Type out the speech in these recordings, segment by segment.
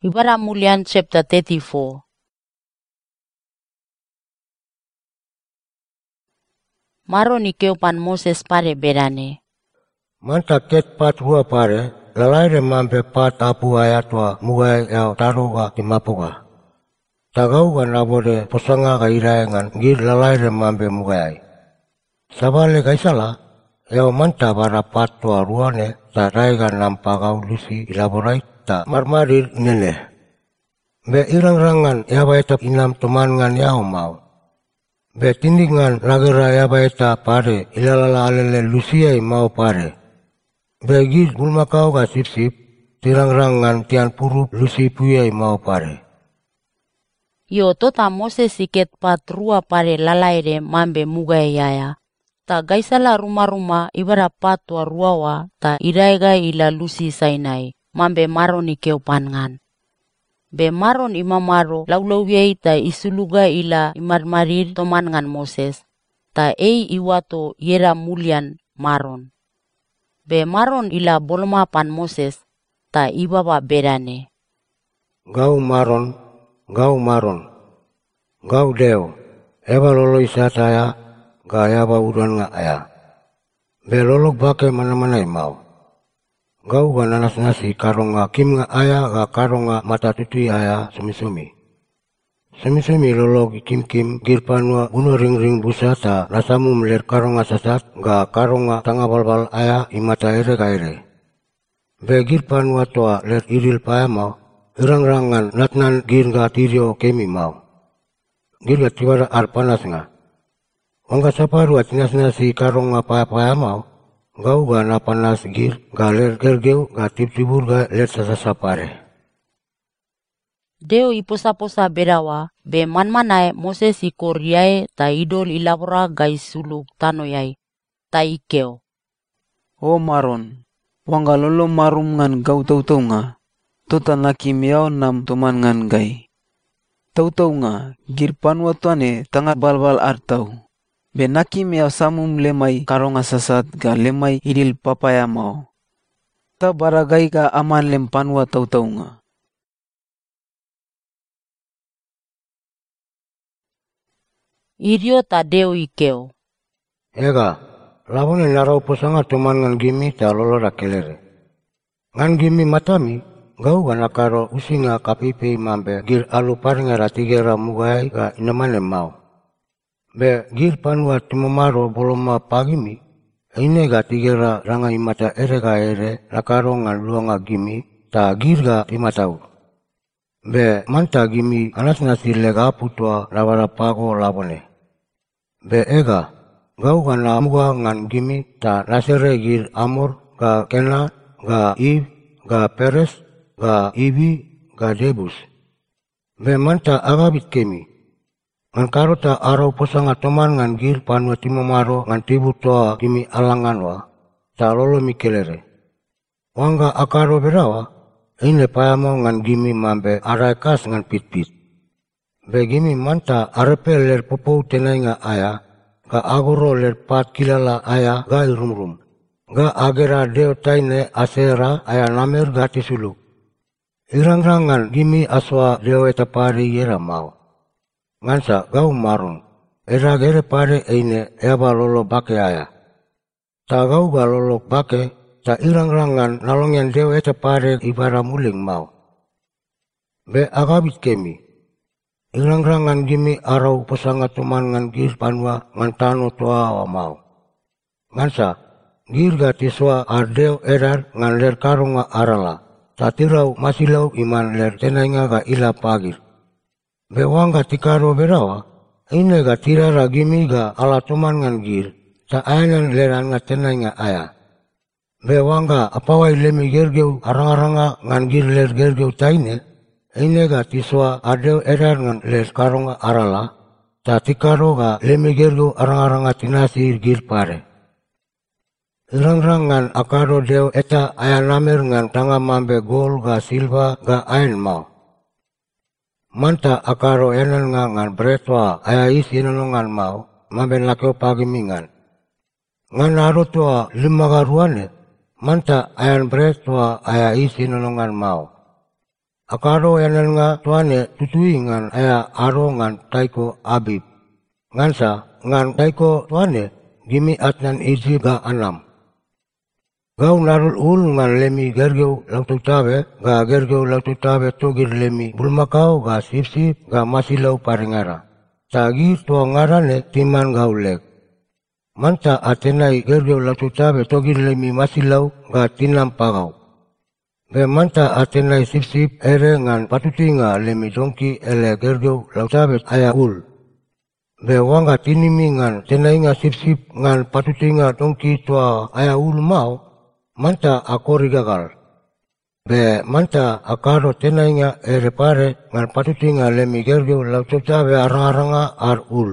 Ibara Mulian chapter 34. Maro ni keupan Moses pare berane. Manta ket pat hua pare, lalaire mampe pat apu ayatwa mugai yau taruga timapuga. Tagauga nabode posanga ka iraengan gir lalaire mampe mugai. Sabale kaisala, yau manta bara pat tua ruane ta raiga nampagau lusi ilaborai ta marmarir nene. Be irang-rangan yaba etap inam temangan yau mau. Be tindingan lagera yaba eta pare ilalala alele lusiai mau pare. Be gir bulmakau ka sip-sip, tirang-rangan tian purup lusi puyai mau pare. Yo tota Moses siket pat rua pare lalaire mambe mugai yaya. Ta gaisala rumah-rumah ibara pat tua ruawa ta iraiga ila lusi sainai mambe maro ni keupangan. Be maron imamaro laulau-yai ta isuluga ila imarmarir toman ngan Moses. Ta iwato yera mulian maron. Be maron ila bolma pan Moses ta ibaba berane. Gau maron, gau deo, eba lolo isataya, ga yaba udan nga aya. Be lolok bake mana-manai mau. Gau ga nanas nasi karong nga kim nga aya ga karong nga mata tutui aya sumi-sumi. Sumi-sumi lolok kim-kim girpanwa uno ring-ring busa ta nasamu meler karong nga sasat ga karong nga tanga balbal aya imata ere ka ere. Be girpanwa toa ler iril paya mau, irang-rangan natnan gir ga tirio kemi mau. Gir ga tibara arpanas nga. Wangga saparu atinas nasi karong nga paya-paya mau, gau ga napanas gir ga ler gergeu ga tip-tibur ga ler sasasapare. Deo iposa-posa berawa, be manmanae Moses ikoriae ta idol ilabora gai suluk tanoyai, ta ikeo. O maron, wangga lolo marum ngan gau tau-tau nga, tota naki miao nam toman ngan gai. Tau-tau nga, gir panwa tuane tanga balbal artau. Be naki miao samum lemai karonga sasat ga lemai idil papaya mau. Ta baragai ga aman lem panwa tau-tau nga. Irio ta deo ikeo. Ega, labone narau posanga toman ngan gimi ta lolora kelere. Ngan gimi matami, gau ga nakaro usinga kapipi mambe gir alu paringa ratigera mugai ga inamane mau. Be gir panwa timamaro boloma pagimi, ine ga tigera ranga imata ere ga ere nakaro ngan luanga gimi ta gir ga timatau. Be manta gimi anas nasi lega putua rawara pago labone. Be ega, gau ga namuga ngan gimi ta nasere gir Amor ga Kena ga Ib ga Peres ga Ibi ga Debus. Be manta agabit kemi. Ngan karo ta arau posanga toman ngan gir panwa timamaro ngan tibu toa gimi alangan wa, ta lolo mikelere. Wangga akaro berawa, ine payamo ngan gimi mambe arai kas ngan pit-pit. Be gimi manta arepe ler popou tenai nga aya, ga agoro ler pat kilala aya ga irum-rum. Ga agera deo taine asera aya namer ga tisuluk. Irang-rangan gimi aswa deo etapari yera mau. Ngansa gau maron, era gere pare eine eba lolo bake aya. Ta gau ga lolo bake, ta irang-rangan nalongian deo eta pare ibara muling mau. Be agabit kemi, irang-rangan gimi arau posanga tuman ngan gir panwa ngan tano toa wa mau. Ngansa, gir ga tiswa ardeo erar ngan ler karunga arala, ta tirau masilau iman ler tenainga ga ila pagir. Be wangga tikaro berawa, ine ga tirara gimi ga ala tuman ngan gir, ta ainan leran nga tenai nga aya. Be wangga apawai lemi gergeu arang-aranga ngan gir ler gergeu taine, ine ga tiswa adeu erar ngan ler karonga arala, ta tikaro ga lemi gergeu arang-aranga tinasi gir pare. Irang-rangan akaro deu eta aya namer ngan tanga mambe gol ga silva ga ain mau. Manta akaro enan nga ngan bretwa aya isi nonongan mau, mambe nakeo pagi mingan. Ngan aro tua 5 garuane, manta ayan bretwa aya isi nonongan mau. Akaro yanan nga tuane tutui ngan aya aro ngan taiko Abib. Ngansa ngan taiko tuane gimi atnan iji ga anam. Gau narul ul ngan lemi gergeu lautu tabe ga gergeu lautu tabe togir lemi bulmakau ga sip-sip ga masilau parengara. Tagi tua ngarane timan gaulek. Manta atenai gergeu lautu tabe togir lemi masilau ga tinam pagau. Be manta atenai sip-sip ere ngan patutinga lemi dongki ele gergeu lautu tabe aya ul. Be wanga tinimi ngan tenainga sip-sip ngan patutinga dongki tua aya ul mau. Manta akori gagal. Be manta akaro tenainga ere pare ngan patutinga lemi gergeu lautu tabe arang-aranga ar ul.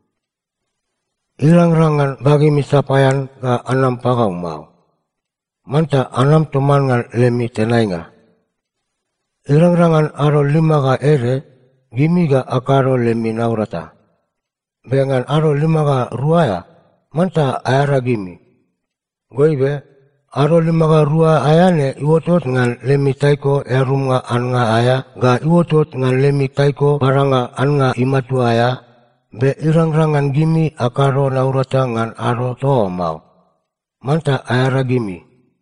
Ilang-rangan bagi misapayan ga anam pagau mau. Manta anam teman ngan lemi tenainga. Ilang-rangan aro 5 ga ere gimi ga akaro lemi naurata. Bengan aro 5 ga ruaya manta ayara gimi. Goibe aro 5 ga rua ayane iwotot ngan lemi taiko erum nga an nga aya ga iwotot ngan lemi taiko baranga an nga imatu aya. Be irang-rangan gimi akaro naurata ngan aro toa mau. Manta ayara gimi.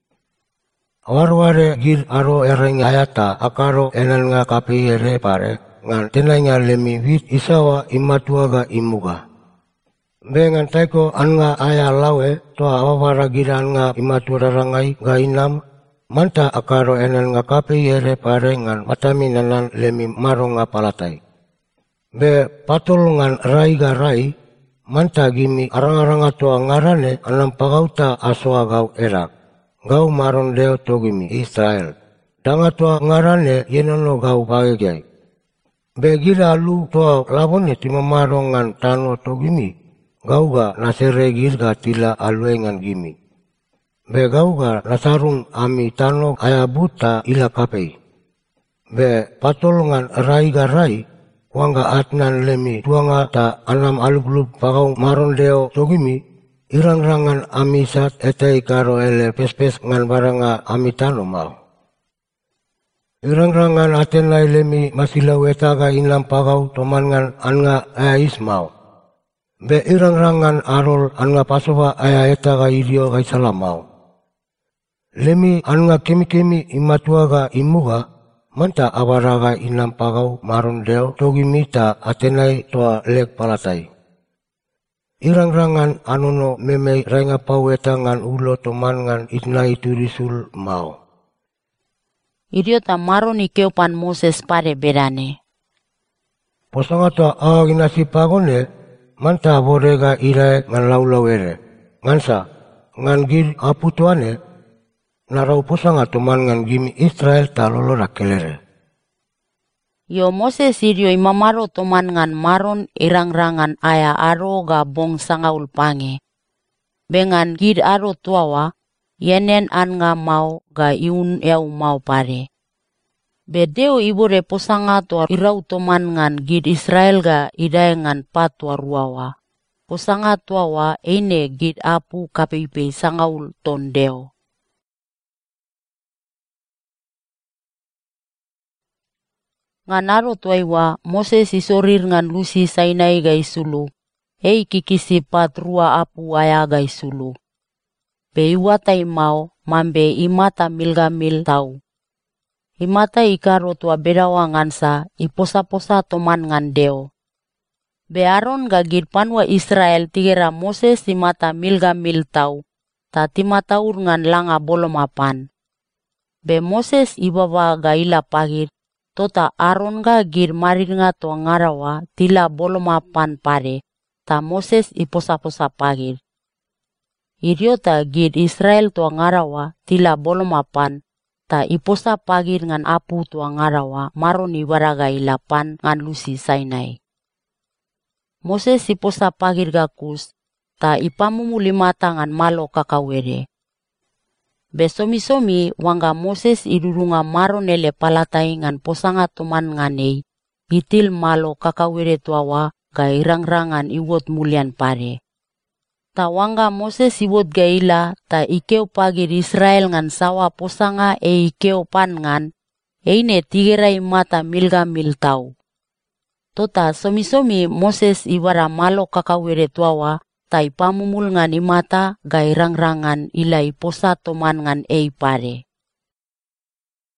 Warware gir aro ereng ayata akaro enan nga kapi ere pare ngan tenainga lemi wit isawa imatua ga imuga. Be ngan taiko an nga aya lawe toa awawara giran nga imatua rarangai ga inam. Manta akaro enan nga kapi ere pare ngan matami nanan lemi maro nga palatai. Be patol ngan rai ga rai, manta gimi arang-aranga toa ngarane anam pagauta asoa gau erak. Gau maron deo to gimi Israel. Danga toa ngarane yenono gau bagegyai. Be gira lu toa labone timamaro ngan tano to gimi. Gau ga nasere gir ga tila alue ngan gimi. Be gau ga nasarung ami tano ayabuta ila kapei. Be patol ngan rai ga rai, wanga atnan lemi tuanga ta anam alublub pagau maron deo togimi irang-rangan amisat etei karo ele pes-pes ngan baranga amitano mau. Irang-rangan atenai lemi masilau etaga inam pagau toman ngan anga ais mau. Be irang-rangan arol anga pasoba aya etaga idio gaisala mau. Lemi anga kemi-kemi imatuaga imuga manta awaraga inam pagau maron deo togimi ta atenai toa lek palatai. Irang-rangan anono memei rainga paueta ngan ulo toman ngan itnai turisul mau. Idiota maron ikeupan Moses pare berane. Posanga toa awaginasi pagone manta borega irae ngan laulau ere. Ngansa ngan gir apu tuane narau posanga toman ngan gimi Israel ta lolora kelere. Yo Moses idio imamaro toman ngan maron irang-rangan aya aro ga bong sangaul pange. Bengan gid aro tuawa, yenen an nga mau ga iun eu mau pare. Bedeo ibore posanga tua irau toman ngan gid Israel ga idae ngan patua ruawa. Posanga tuawa eine gid apu kapipe sangaul tondeo. Ngan aro tuaiwa Moses isorir ngan lusi Sainai ga isulu. Ei kikisi patrua apu aya ga isulu. Be iwatai mau mambe imata milgamil tau. Imata ikaro tua bedawa ngansa iposa-posa toman ngan deo. Be Aron ga gid panwa Israel tigera Moses imata milgamil tau. Ta timataur ngan langa bolomapan. Be Moses ibaba ga ila pagir. Tota Aron ga gir marir nga to ngarawa tila bolomapan pare, ta Moses iposa-posa pagir. Idiota gir Israel to ngarawa tila bolomapan, ta iposa pagir ngan apu to ngarawa maron ibaraga ilapan ngan lusi Sainai. Moses iposa pagir ga kus, ta ipamumulimata ngan malo kakawere. Besomi-somi wangga Moses idurunga maron ele palatai ngan posanga toman nganei, itil malo kakawere tuawa ga irang-rangan iwot mulian pare. Ta wangga Moses iwot ga ila ta ikeu pagir Israel ngan sawa posanga ikeu pan ngan, eine tigerai mata milgamil tau. Tota somi-somi Moses ibara malo kakawere tuawa tai pamumul ngan imata gai rangrangan ilai posa toman ngan ei pare.